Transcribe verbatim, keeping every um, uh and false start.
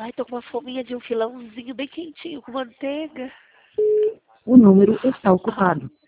Ai, tô com uma fominha de um filãozinho bem quentinho com manteiga. O número está ocupado.